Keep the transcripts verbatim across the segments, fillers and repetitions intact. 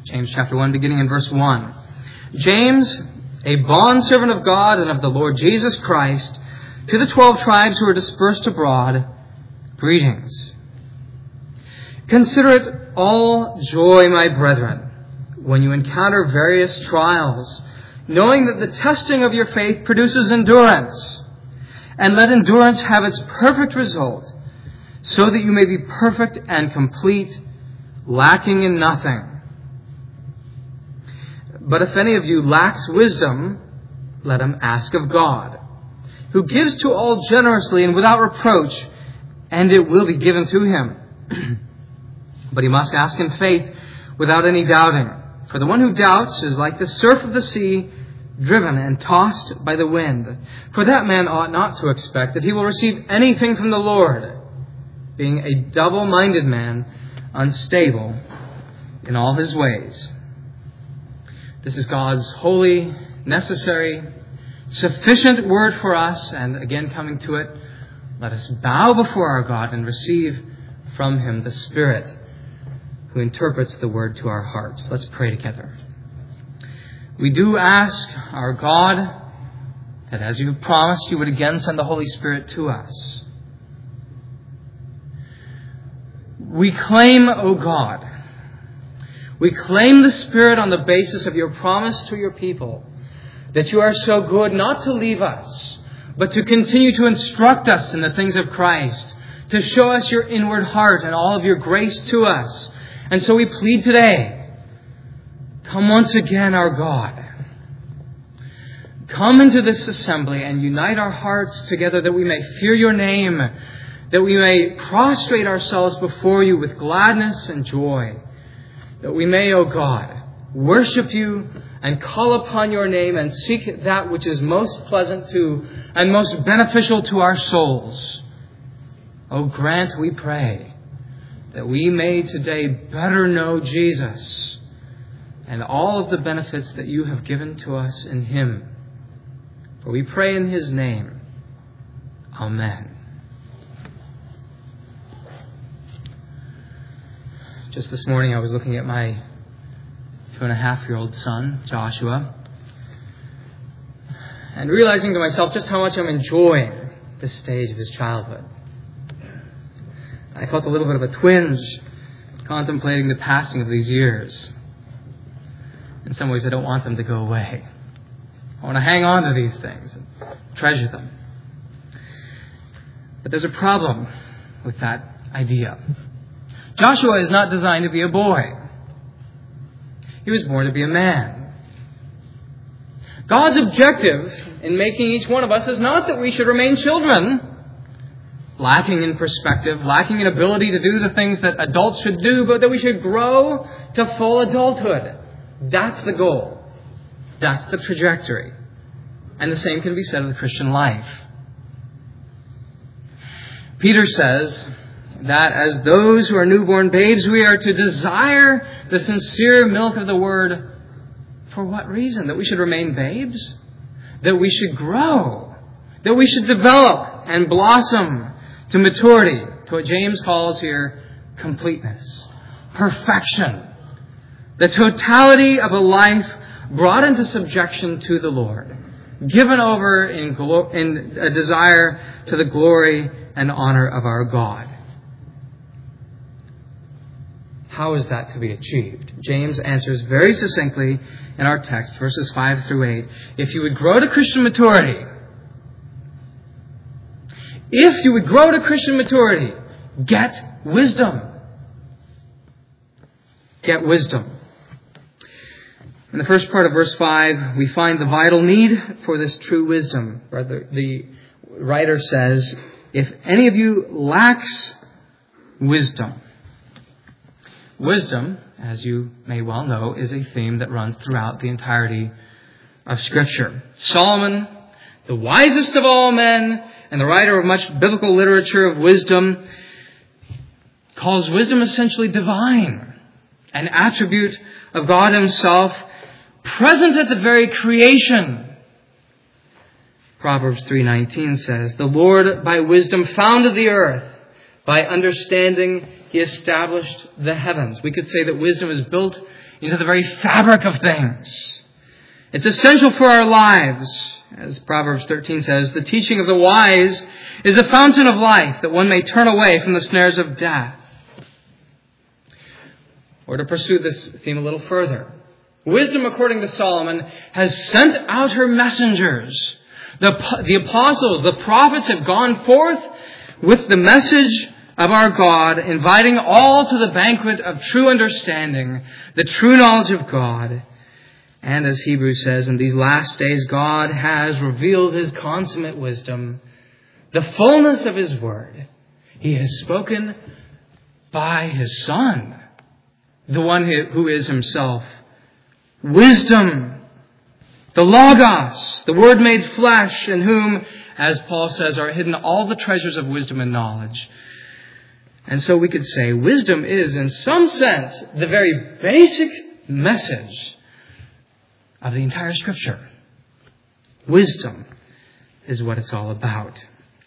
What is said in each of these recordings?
James chapter one, beginning in verse one. James, a bondservant of God and of the Lord Jesus Christ, to the twelve tribes who are dispersed abroad, greetings. Consider it all joy, my brethren, when you encounter various trials, knowing that the testing of your faith produces endurance. And let endurance have its perfect result, so that you may be perfect and complete, lacking in nothing. But if any of you lacks wisdom, let him ask of God, who gives to all generously and without reproach, and it will be given to him. But he must ask in faith, without any doubting. For the one who doubts is like the surf of the sea, driven and tossed by the wind. For that man ought not to expect that he will receive anything from the Lord, being a double-minded man, unstable in all his ways. This is God's holy, necessary, sufficient word for us. And again, coming to it, let us bow before our God and receive from him the Spirit who interprets the word to our hearts. Let's pray together. We do ask, our God, that as you promised, you would again send the Holy Spirit to us. We claim, O God, we claim the Spirit on the basis of your promise to your people, that you are so good not to leave us, but to continue to instruct us in the things of Christ, to show us your inward heart and all of your grace to us. And so we plead today, come once again, our God. Come into this assembly and unite our hearts together that we may fear your name, that we may prostrate ourselves before you with gladness and joy, that we may, O God, worship you and call upon your name and seek that which is most pleasant to and most beneficial to our souls. O grant, we pray, that we may today better know Jesus and all of the benefits that you have given to us in him. For we pray in his name. Amen. Just this morning I was looking at my two and a half year old son, Joshua, and realizing to myself just how much I'm enjoying this stage of his childhood. I felt a little bit of a twinge contemplating the passing of these years. In some ways, I don't want them to go away. I want to hang on to these things and treasure them. But there's a problem with that idea. Joshua is not designed to be a boy. He was born to be a man. God's objective in making each one of us is not that we should remain children, lacking in perspective, lacking in ability to do the things that adults should do, but that we should grow to full adulthood. That's the goal. That's the trajectory. And the same can be said of the Christian life. Peter says that as those who are newborn babes, we are to desire the sincere milk of the word. For what reason? That we should remain babes? That we should grow? That we should develop and blossom to maturity, to what James calls here completeness, perfection, the totality of a life brought into subjection to the Lord, given over in, glo- in a desire to the glory and honor of our God. How is that to be achieved? James answers very succinctly in our text, verses five through eight. If you would grow to Christian maturity, if you would grow to Christian maturity, get wisdom. Get wisdom. In the first part of verse five, we find the vital need for this true wisdom. Rather, the writer says, if any of you lacks wisdom. Wisdom, as you may well know, is a theme that runs throughout the entirety of Scripture. Solomon, the wisest of all men, and the writer of much biblical literature of wisdom, calls wisdom essentially divine, an attribute of God himself, present at the very creation. Proverbs three nineteen says, the Lord by wisdom founded the earth. By understanding, he established the heavens. We could say that wisdom is built into the very fabric of things. It's essential for our lives. As Proverbs thirteen says, the teaching of the wise is a fountain of life, that one may turn away from the snares of death. Or to pursue this theme a little further, wisdom, according to Solomon, has sent out her messengers. The, the apostles, the prophets have gone forth with the message of our God, inviting all to the banquet of true understanding, the true knowledge of God. And as Hebrews says, in these last days, God has revealed His consummate wisdom, the fullness of His word. He has spoken by His Son, the one who is Himself wisdom, the Logos, the Word made flesh, in whom, as Paul says, are hidden all the treasures of wisdom and knowledge. And so we could say wisdom is, in some sense, the very basic message of the entire Scripture. Wisdom is what it's all about.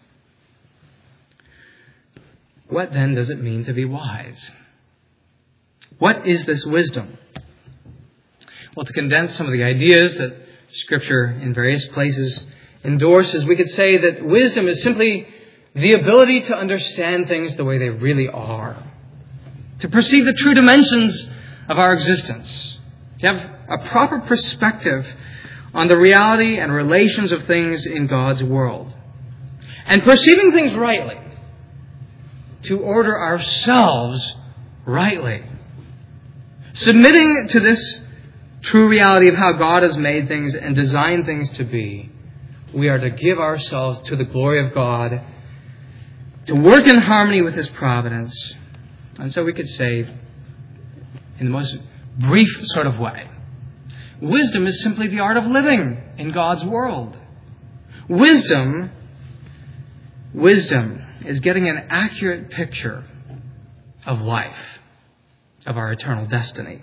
What then does it mean to be wise? What is this wisdom? Well, to condense some of the ideas that Scripture in various places endorses, we could say that wisdom is simply the ability to understand things the way they really are, to perceive the true dimensions of our existence, to have a proper perspective on the reality and relations of things in God's world, and perceiving things rightly, to order ourselves rightly. Submitting to this true reality of how God has made things and designed things to be, we are to give ourselves to the glory of God, to work in harmony with His providence. And so we could say, in the most brief sort of way, wisdom is simply the art of living in God's world. Wisdom, wisdom is getting an accurate picture of life, of our eternal destiny.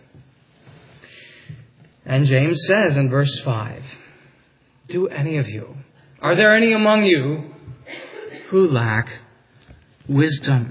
And James says in verse five, do any of you, are there any among you who lack wisdom?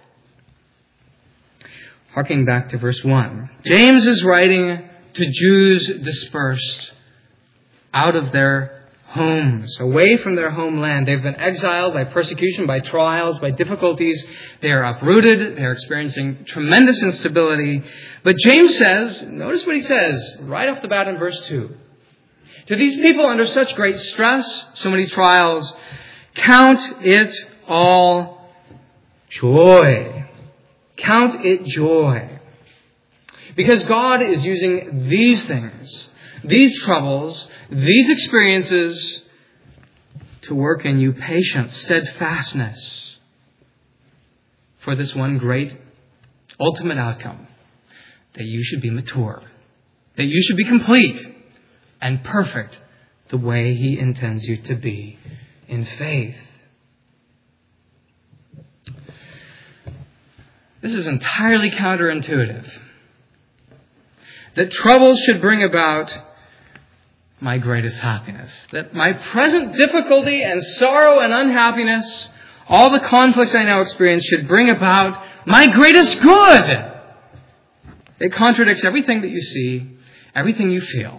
Harking back to verse one, James is writing to Jews dispersed out of their homes, away from their homeland. They've been exiled by persecution, by trials, by difficulties. They are uprooted. They are experiencing tremendous instability. But James says, notice what he says right off the bat in verse two. To these people under such great stress, so many trials, count it all joy. Count it joy. Because God is using these things, these troubles, these experiences to work in you patience, steadfastness for this one great ultimate outcome, that you should be mature, that you should be complete and perfect the way He intends you to be in faith. This is entirely counterintuitive. That troubles should bring about my greatest happiness. That my present difficulty and sorrow and unhappiness, all the conflicts I now experience, should bring about my greatest good. It contradicts everything that you see, everything you feel.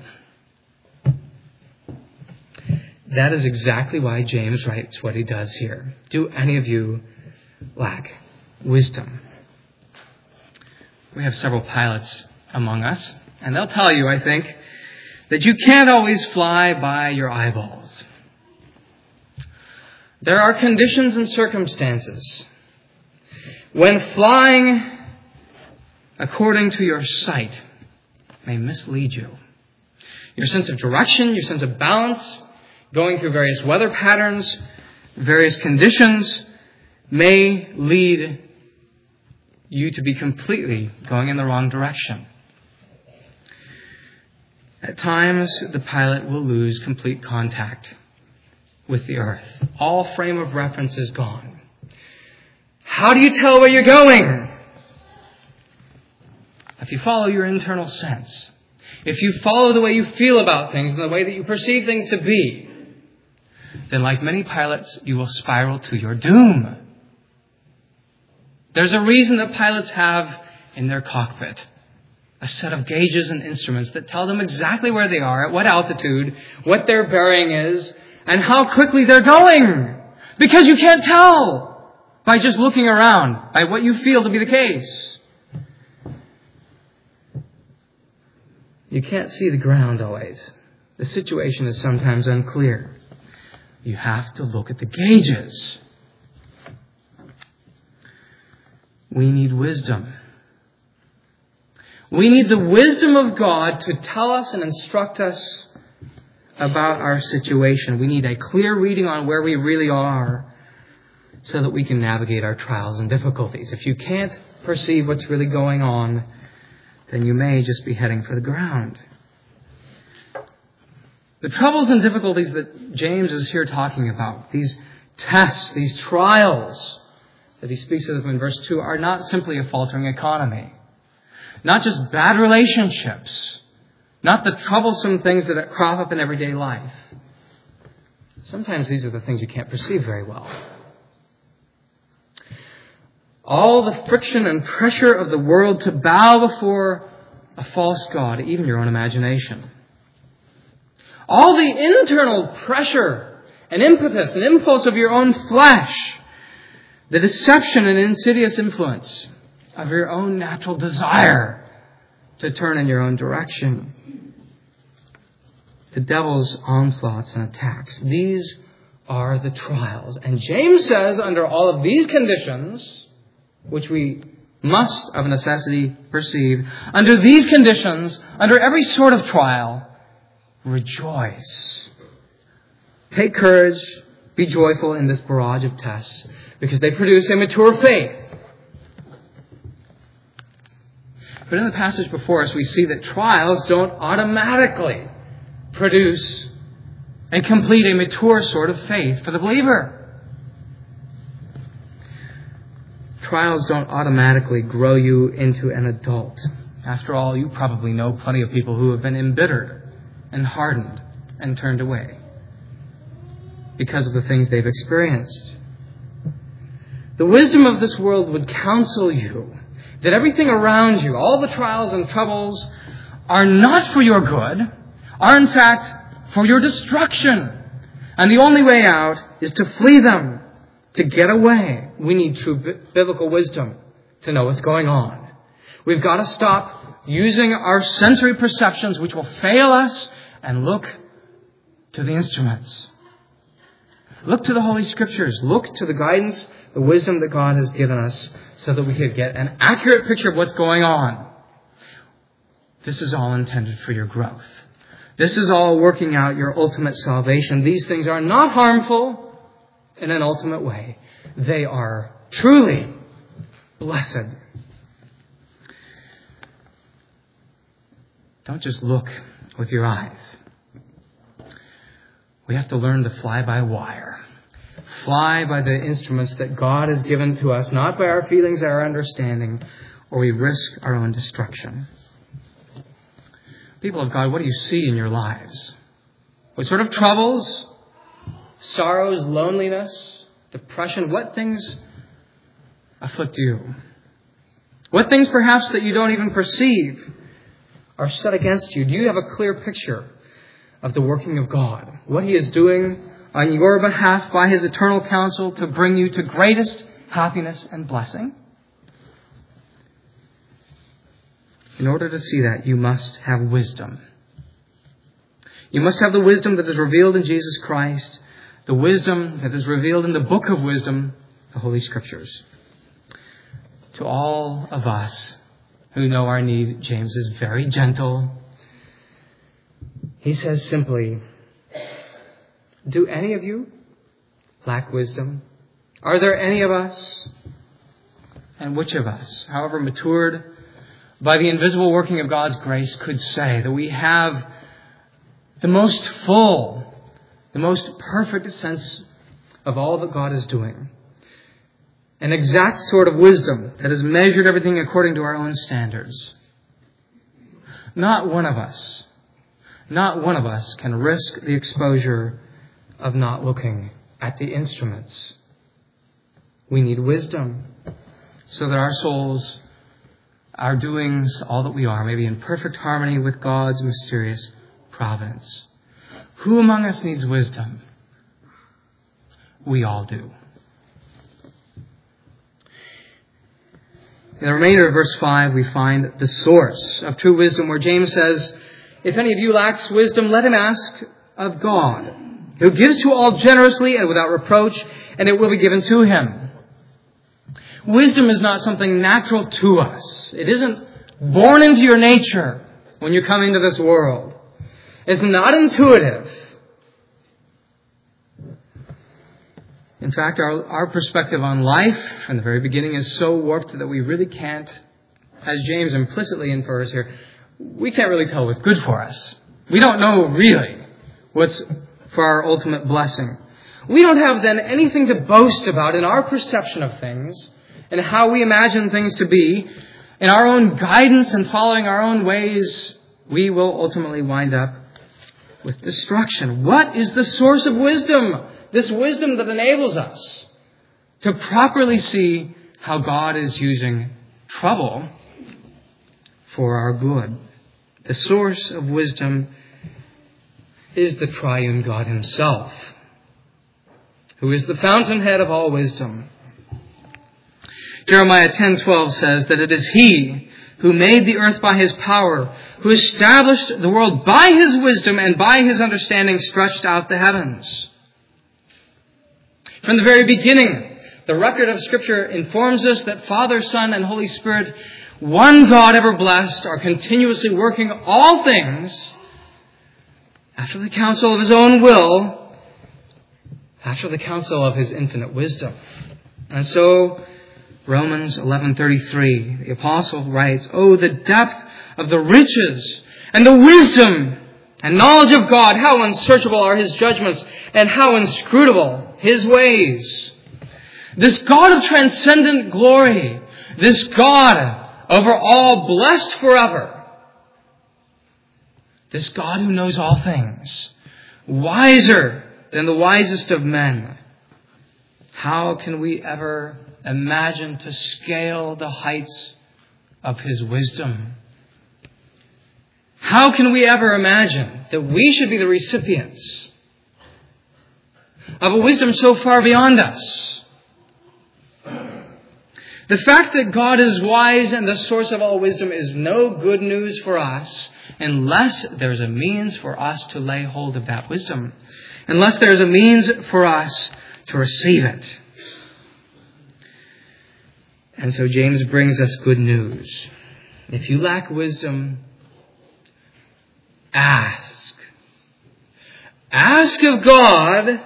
That is exactly why James writes what he does here. Do any of you lack wisdom? We have several pilots among us, and they'll tell you, I think, that you can't always fly by your eyeballs. There are conditions and circumstances when flying according to your sight may mislead you. Your sense of direction, your sense of balance, going through various weather patterns, various conditions may lead you to be completely going in the wrong direction. At times, the pilot will lose complete contact with the earth. All frame of reference is gone. How do you tell where you're going? If you follow your internal sense, if you follow the way you feel about things and the way that you perceive things to be, then like many pilots, you will spiral to your doom. There's a reason that pilots have in their cockpit a set of gauges and instruments that tell them exactly where they are, at what altitude, what their bearing is, and how quickly they're going. Because you can't tell by just looking around, by what you feel to be the case. You can't see the ground always. The situation is sometimes unclear. You have to look at the gauges. We need wisdom. We need the wisdom of God to tell us and instruct us about our situation. We need a clear reading on where we really are so that we can navigate our trials and difficulties. If you can't perceive what's really going on, then you may just be heading for the ground. The troubles and difficulties that James is here talking about, these tests, these trials that he speaks of in verse two, are not simply a faltering economy. Not just bad relationships. Not the troublesome things that crop up in everyday life. Sometimes these are the things you can't perceive very well. All the friction and pressure of the world to bow before a false god, even your own imagination. All the internal pressure and impetus and impulse of your own flesh. The deception and insidious influence of your own natural desire to turn in your own direction. The devil's onslaughts and attacks. These are the trials. And James says, under all of these conditions, which we must of necessity perceive, under these conditions, under every sort of trial, rejoice. Take courage, be joyful in this barrage of tests, because they produce a mature faith. But in the passage before us, we see that trials don't automatically produce and complete a mature sort of faith for the believer. Trials don't automatically grow you into an adult. After all, you probably know plenty of people who have been embittered and hardened and turned away because of the things they've experienced. The wisdom of this world would counsel you that everything around you, all the trials and troubles, are not for your good, are in fact for your destruction. And the only way out is to flee them, to get away. We need true biblical wisdom to know what's going on. We've got to stop using our sensory perceptions, which will fail us, and look to the instruments. Look to the Holy Scriptures. Look to the guidance, the wisdom that God has given us so that we can get an accurate picture of what's going on. This is all intended for your growth. This is all working out your ultimate salvation. These things are not harmful in an ultimate way. They are truly blessed. Don't just look with your eyes. We have to learn to fly by wire. Fly by the instruments that God has given to us, not by our feelings or our understanding, or we risk our own destruction. People of God, what do you see in your lives? What sort of troubles, sorrows, loneliness, depression, what things afflict you? What things perhaps that you don't even perceive are set against you? Do you have a clear picture of the working of God? What He is doing on your behalf by His eternal counsel to bring you to greatest happiness and blessing? In order to see that, you must have wisdom. You must have the wisdom that is revealed in Jesus Christ, the wisdom that is revealed in the book of wisdom, the Holy Scriptures. To all of us who know our need, James is very gentle. He says simply, do any of you lack wisdom? Are there any of us, and which of us, however matured by the invisible working of God's grace, could say that we have the most full, the most perfect sense of all that God is doing? An exact sort of wisdom that has measured everything according to our own standards. Not one of us, not one of us can risk the exposure of not looking at the instruments. We need wisdom so that our souls our doings, all that we are, may be in perfect harmony with God's mysterious providence. Who among us needs wisdom? We all do. In the remainder of verse five, we find the source of true wisdom, where James says, if any of you lacks wisdom, let him ask of God, who gives to all generously and without reproach, and it will be given to him. Wisdom is not something natural to us. It isn't born into your nature when you come into this world. It's not intuitive. In fact, our, our perspective on life from the very beginning is so warped that we really can't, as James implicitly infers here, we can't really tell what's good for us. We don't know really what's for our ultimate blessing. We don't have then anything to boast about in our perception of things and how we imagine things to be. In our own guidance and following our own ways, we will ultimately wind up with destruction. What is the source of wisdom? This wisdom that enables us to properly see how God is using trouble for our good. The source of wisdom is the triune God himself, who is the fountainhead of all wisdom. Jeremiah ten twelve says that it is he who made the earth by his power, who established the world by his wisdom, and by his understanding stretched out the heavens. From the very beginning, the record of Scripture informs us that Father, Son, and Holy Spirit, one God ever blessed, are continuously working all things after the counsel of his own will, after the counsel of his infinite wisdom. And so, Romans eleven thirty-three, the apostle writes, "Oh, the depth of the riches and the wisdom and knowledge of God! How unsearchable are his judgments, and how inscrutable his ways." This God of transcendent glory, this God over all, blessed forever, this God who knows all things, wiser than the wisest of men. How can we ever imagine to scale the heights of his wisdom? How can we ever imagine that we should be the recipients of a wisdom so far beyond us? The fact that God is wise and the source of all wisdom is no good news for us unless there's a means for us to lay hold of that wisdom. Unless there's a means for us to receive it. And so James brings us good news. If you lack wisdom, ask. Ask of God.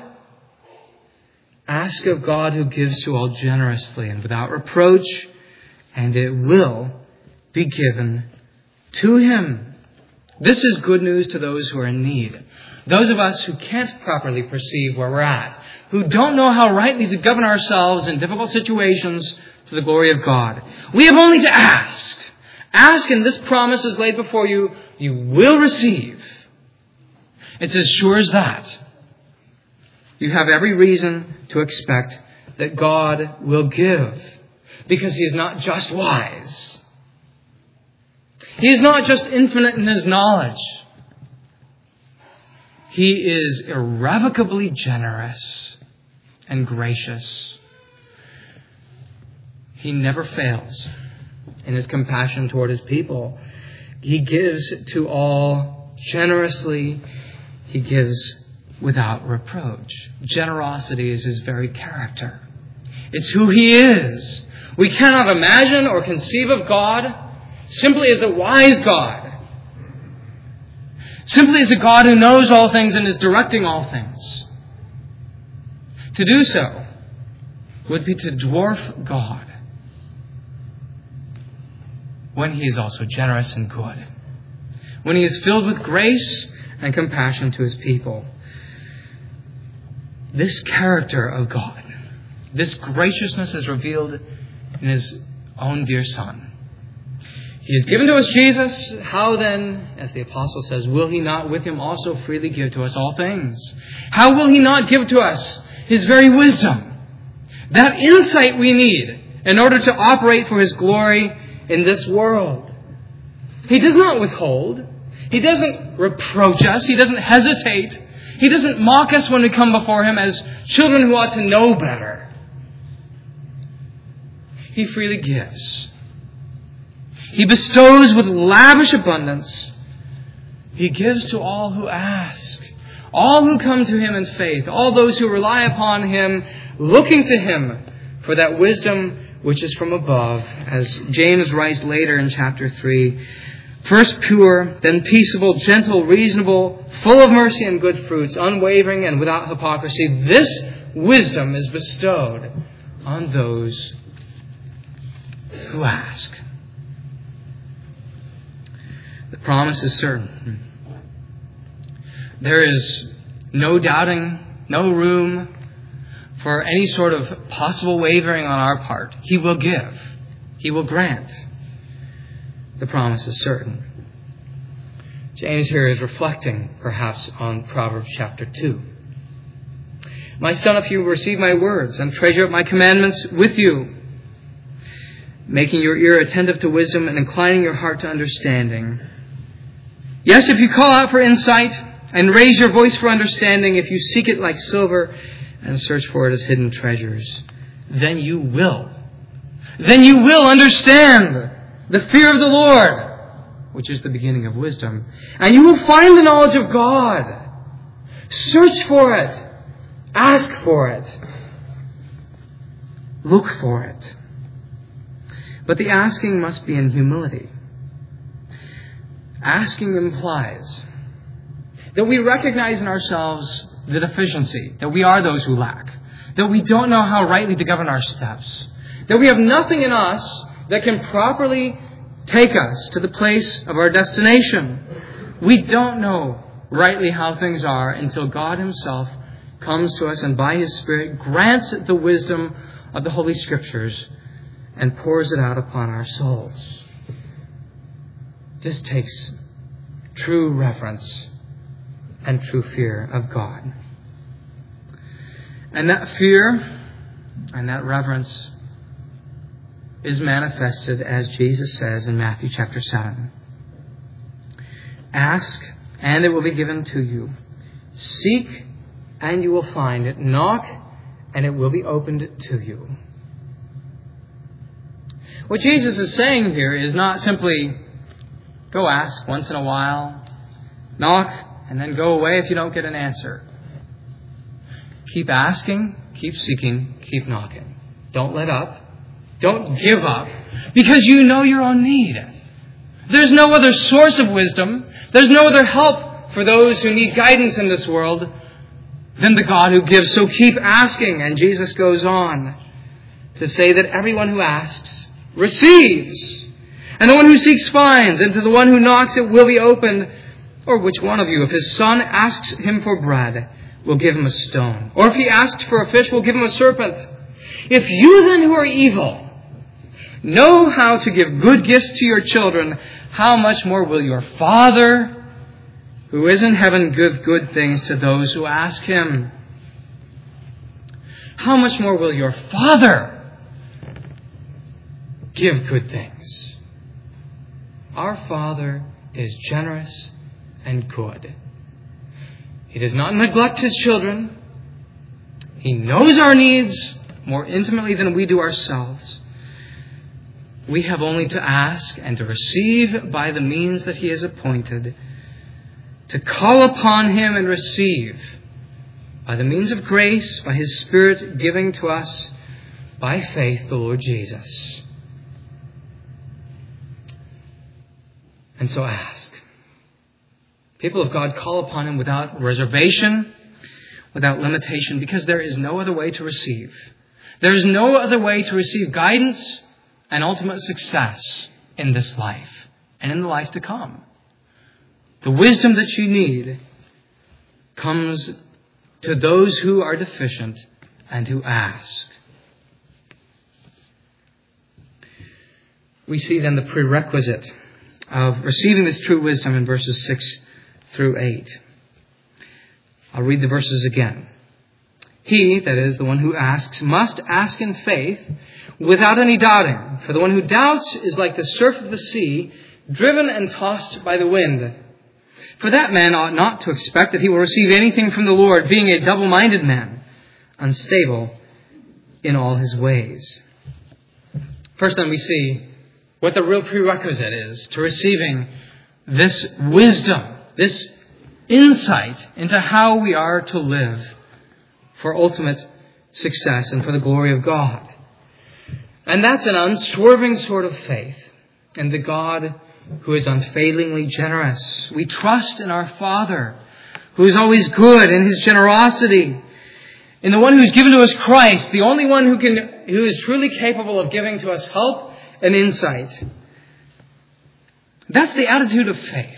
Ask of God, who gives to all generously and without reproach, and it will be given to him. This is good news to those who are in need. Those of us who can't properly perceive where we're at, who don't know how rightly to govern ourselves in difficult situations to the glory of God. We have only to ask. Ask, and this promise is laid before you. You will receive. It's as sure as that. You have every reason to expect that God will give, because he is not just wise. He is not just infinite in his knowledge. He is irrevocably generous and gracious. He never fails in his compassion toward his people. He gives to all generously. He gives without reproach. Generosity is his very character. It's who he is. We cannot imagine or conceive of God simply as a wise God. Simply as a God who knows all things and is directing all things. To do so would be to dwarf God when he is also generous and good. When he is filled with grace and compassion to his people. This character of God, this graciousness is revealed in his own dear Son. He has given to us Jesus. How then, as the apostle says, will he not with him also freely give to us all things? How will he not give to us his very wisdom? That insight we need in order to operate for his glory in this world. He does not withhold. He doesn't reproach us. He doesn't hesitate. He doesn't mock us when we come before Him as children who ought to know better. He freely gives. He bestows with lavish abundance. He gives to all who ask, all who come to Him in faith, all those who rely upon Him, looking to Him for that wisdom which is from above, as James writes later in chapter three. First pure, then peaceable, gentle, reasonable, full of mercy and good fruits, unwavering and without hypocrisy. This wisdom is bestowed on those who ask. The promise is certain. There is no doubting, no room for any sort of possible wavering on our part. He will give. He will grant. The promise is certain. James here is reflecting, perhaps, on Proverbs chapter two. My son, if you receive my words and treasure up my commandments with you, making your ear attentive to wisdom and inclining your heart to understanding. Yes, if you call out for insight and raise your voice for understanding, if you seek it like silver and search for it as hidden treasures, then you will. Then you will understand the fear of the Lord, which is the beginning of wisdom. And you will find the knowledge of God. Search for it. Ask for it. Look for it. But the asking must be in humility. Asking implies that we recognize in ourselves the deficiency, that we are those who lack, that we don't know how rightly to govern our steps, that we have nothing in us that can properly take us to the place of our destination. We don't know rightly how things are until God Himself comes to us and by His Spirit grants the wisdom of the Holy Scriptures and pours it out upon our souls. This takes true reverence and true fear of God. And that fear and that reverence is manifested, as Jesus says in Matthew chapter seven. Ask, and it will be given to you. Seek, and you will find it. Knock, and it will be opened to you. What Jesus is saying here is not simply go ask once in a while, knock, and then go away if you don't get an answer. Keep asking, keep seeking, keep knocking. Don't let up. Don't give up, because you know your own need. There's no other source of wisdom. There's no other help for those who need guidance in this world than the God who gives. So keep asking. And Jesus goes on to say that everyone who asks receives. And the one who seeks finds. And to the one who knocks it will be opened. Or which one of you, if his son asks him for bread, will give him a stone? Or if he asks for a fish, will give him a serpent? If you then who are evil know how to give good gifts to your children, how much more will your Father who is in heaven give good things to those who ask Him? How much more will your Father give good things? Our Father is generous and good. He does not neglect His children. He knows our needs more intimately than we do ourselves. We have only to ask and to receive by the means that He has appointed, to call upon Him and receive by the means of grace, by His Spirit giving to us by faith the Lord Jesus. And so ask. People of God, call upon Him without reservation, without limitation, because there is no other way to receive. There is no other way to receive guidance and ultimate success in this life and in the life to come. The wisdom that you need comes to those who are deficient and who ask. We see then the prerequisite of receiving this true wisdom in verses six through eight. I'll read the verses again. He, that is, the one who asks, must ask in faith without any doubting. For the one who doubts is like the surf of the sea, driven and tossed by the wind. For that man ought not to expect that he will receive anything from the Lord, being a double-minded man, unstable in all his ways. First then we see what the real prerequisite is to receiving this wisdom, this insight into how we are to live for ultimate success and for the glory of God. And that's an unswerving sort of faith in the God who is unfailingly generous. We trust in our Father, who is always good in His generosity, in the one who's given to us Christ, the only one who can, who is truly capable of giving to us help and insight. That's the attitude of faith.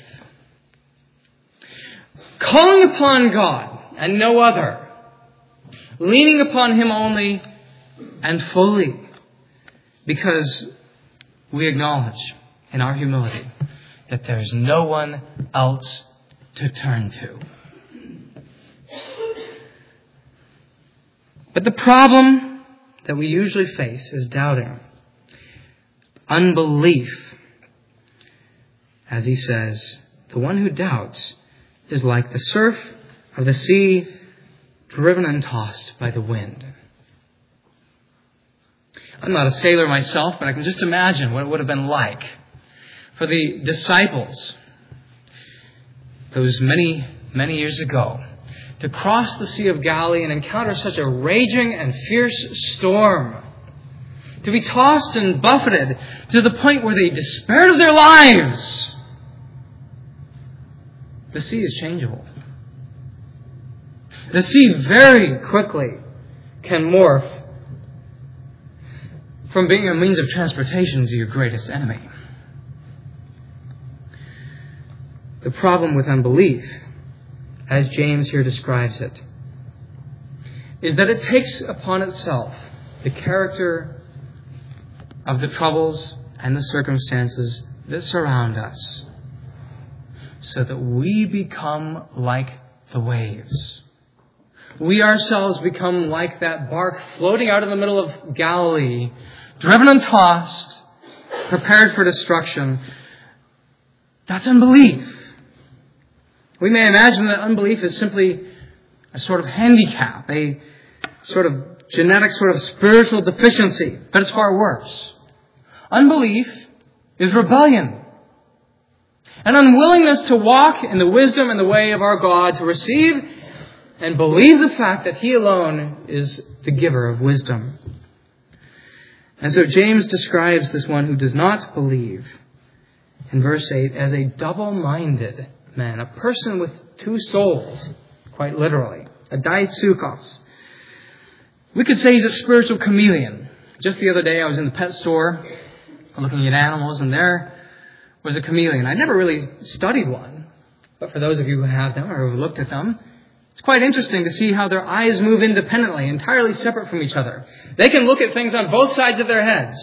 Calling upon God and no other, leaning upon Him only and fully, because we acknowledge in our humility that there is no one else to turn to. But the problem that we usually face is doubting, unbelief. As he says, the one who doubts is like the surf of the sea, driven and tossed by the wind. I'm not a sailor myself, but I can just imagine what it would have been like for the disciples those many, many years ago to cross the Sea of Galilee and encounter such a raging and fierce storm, to be tossed and buffeted to the point where they despaired of their lives. The sea is changeable. The sea very quickly can morph from being a means of transportation to your greatest enemy. The problem with unbelief, as James here describes it, is that it takes upon itself the character of the troubles and the circumstances that surround us, so that we become like the waves. We ourselves become like that bark floating out in the middle of Galilee, driven and tossed, prepared for destruction. That's unbelief. We may imagine that unbelief is simply a sort of handicap, a sort of genetic sort of spiritual deficiency, but it's far worse. Unbelief is rebellion, an unwillingness to walk in the wisdom and the way of our God, to receive and believe the fact that He alone is the giver of wisdom. And so James describes this one who does not believe in verse eight as a double-minded man, a person with two souls, quite literally, a daitsukos. We could say he's a spiritual chameleon. Just the other day I was in the pet store looking at animals, and there was a chameleon. I never really studied one, but for those of you who have them or who have looked at them, it's quite interesting to see how their eyes move independently, entirely separate from each other. They can look at things on both sides of their heads.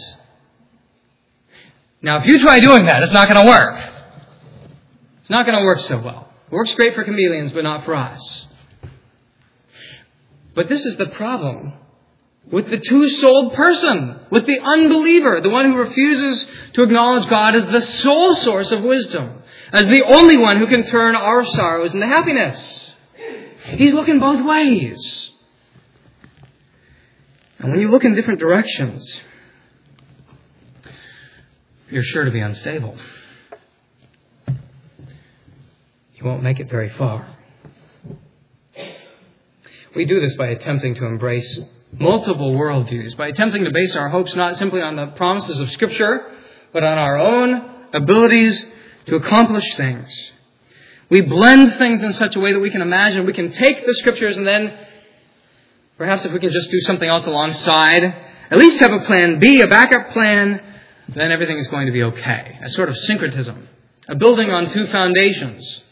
Now, if you try doing that, it's not going to work. It's not going to work so well. It works great for chameleons, but not for us. But this is the problem with the two-souled person, with the unbeliever, the one who refuses to acknowledge God as the sole source of wisdom, as the only one who can turn our sorrows into happiness. He's looking both ways. And when you look in different directions, you're sure to be unstable. You won't make it very far. We do this by attempting to embrace multiple worldviews, by attempting to base our hopes not simply on the promises of Scripture, but on our own abilities to accomplish things. We blend things in such a way that we can imagine we can take the Scriptures and then, perhaps if we can just do something else alongside, at least have a plan B, a backup plan, then everything is going to be okay. A sort of syncretism, a building on two foundations.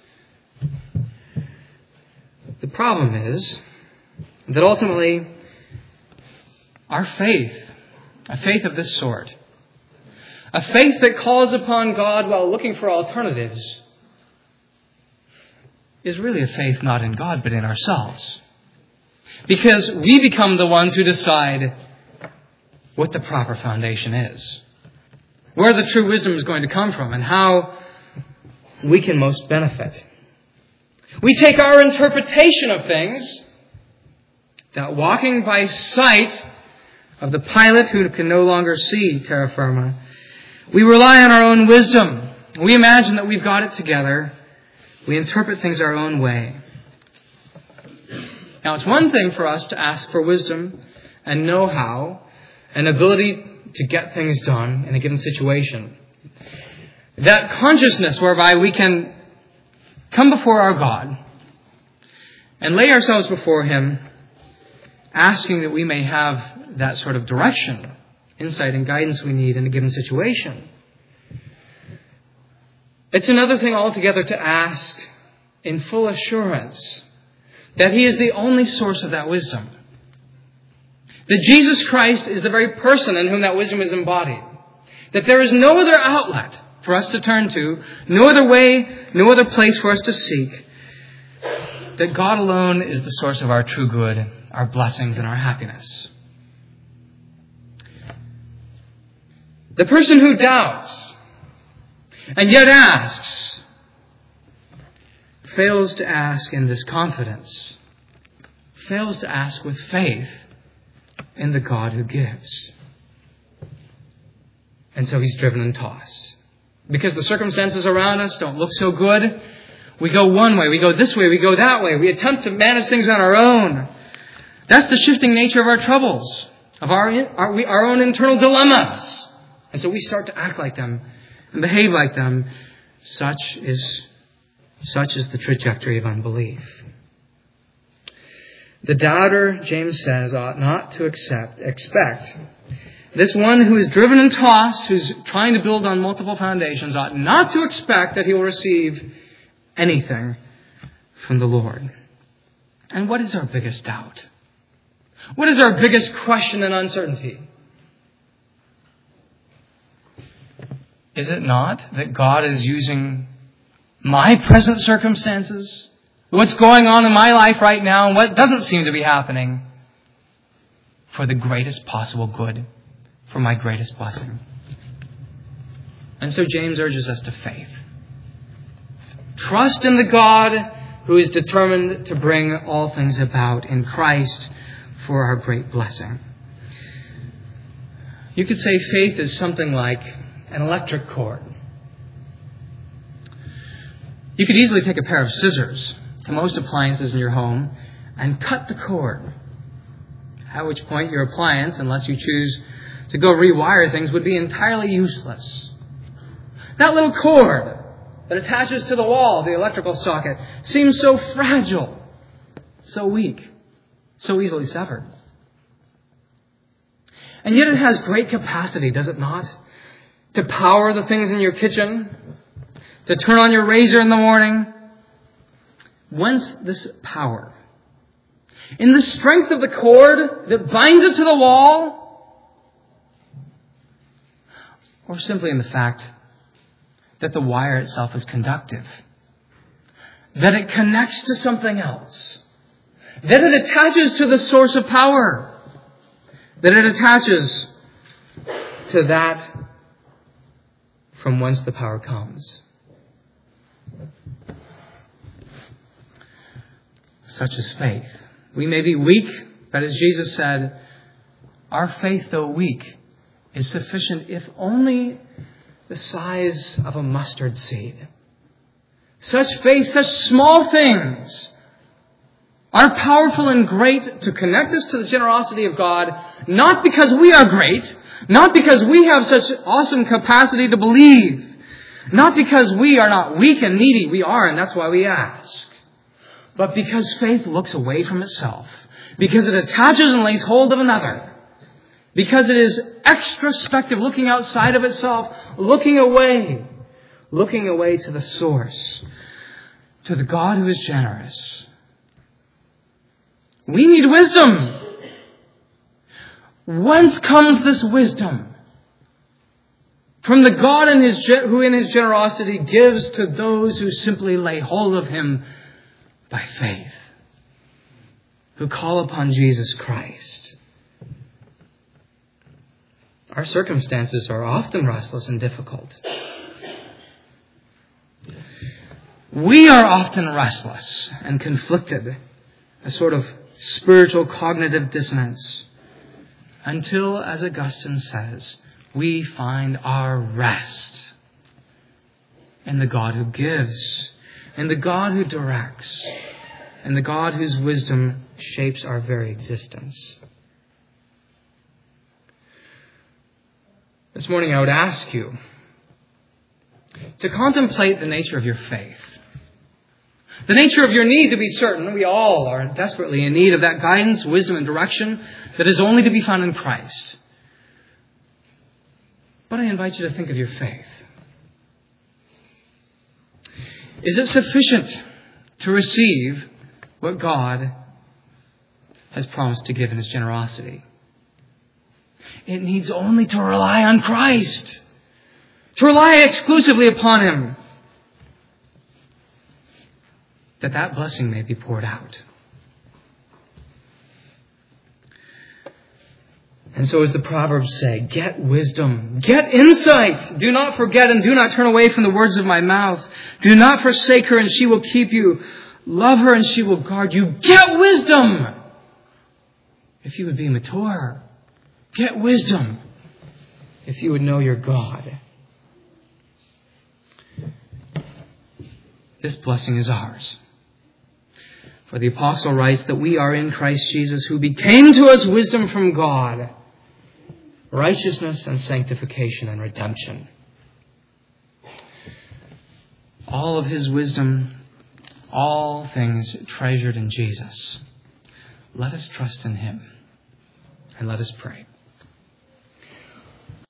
The problem is that ultimately our faith, a faith of this sort, a faith that calls upon God while looking for alternatives, is really a faith not in God but in ourselves. Because we become the ones who decide what the proper foundation is, where the true wisdom is going to come from, and how we can most benefit. We take our interpretation of things, that walking by sight of the pilot who can no longer see terra firma, we rely on our own wisdom. We imagine that we've got it together. We interpret things our own way. Now, it's one thing for us to ask for wisdom and know-how and ability to get things done in a given situation. That consciousness whereby we can come before our God and lay ourselves before Him, asking that we may have that sort of direction, insight, and guidance we need in a given situation. It's another thing altogether to ask in full assurance that He is the only source of that wisdom. That Jesus Christ is the very person in whom that wisdom is embodied. That there is no other outlet for us to turn to, no other way, no other place for us to seek. That God alone is the source of our true good, our blessings, and our happiness. The person who doubts and yet asks fails to ask in this confidence, fails to ask with faith in the God who gives. And so he's driven and tossed. Because the circumstances around us don't look so good, we go one way, we go this way, we go that way. We attempt to manage things on our own. That's the shifting nature of our troubles, of our, our, we, our own internal dilemmas. And so we start to act like them and behave like them. Such is, such is the trajectory of unbelief. The doubter, James says, ought not to accept, expect. This one who is driven and tossed, who's trying to build on multiple foundations, ought not to expect that he will receive anything from the Lord. And what is our biggest doubt? What is our biggest question and uncertainty? Is it not that God is using my present circumstances, what's going on in my life right now, and what doesn't seem to be happening, for the greatest possible good, for my greatest blessing? And so James urges us to faith. Trust in the God who is determined to bring all things about in Christ for our great blessing. You could say faith is something like an electric cord. You could easily take a pair of scissors to most appliances in your home and cut the cord. At which point your appliance, unless you choose to go rewire things, would be entirely useless. That little cord that attaches to the wall of the electrical socket seems so fragile, so weak, so easily severed. And yet it has great capacity, does it not? To power the things in your kitchen, to turn on your razor in the morning. Whence this power? In the strength of the cord that binds it to the wall? Or simply in the fact that the wire itself is conductive? That it connects to something else? That it attaches to the source of power? That it attaches to that from whence the power comes? Such is faith. We may be weak, but as Jesus said, our faith, though weak, is sufficient if only the size of a mustard seed. Such faith, such small things are powerful and great to connect us to the generosity of God, not because we are great, not because we have such awesome capacity to believe, not because we are not weak and needy. We are, and that's why we ask. But because faith looks away from itself, because it attaches and lays hold of another, because it is extrospective, looking outside of itself, looking away, looking away to the source, to the God who is generous. We need wisdom. Whence comes this wisdom? From the God in his, who in his generosity gives to those who simply lay hold of him by faith. who call upon Jesus Christ. Our circumstances are often restless and difficult. We are often restless and conflicted, a sort of spiritual cognitive dissonance, until, as Augustine says, we find our rest in the God who gives, in the God who directs, in the God whose wisdom shapes our very existence. This morning I would ask you to contemplate the nature of your faith. The nature of your need to be certain. We all are desperately in need of that guidance, wisdom, and direction that is only to be found in Christ. But I invite you to think of your faith. Is it sufficient to receive what God has promised to give in His generosity? It needs only to rely on Christ, to rely exclusively upon Him, that that blessing may be poured out. And so as the Proverbs say, get wisdom, get insight. Do not forget and do not turn away from the words of my mouth. Do not forsake her and she will keep you. Love her and she will guard you. Get wisdom. If you would be mature, get wisdom. If you would know your God. This blessing is ours. For the apostle writes that we are in Christ Jesus, who became to us wisdom from God, righteousness and sanctification and redemption. All of His wisdom, all things treasured in Jesus. Let us trust in Him and let us pray.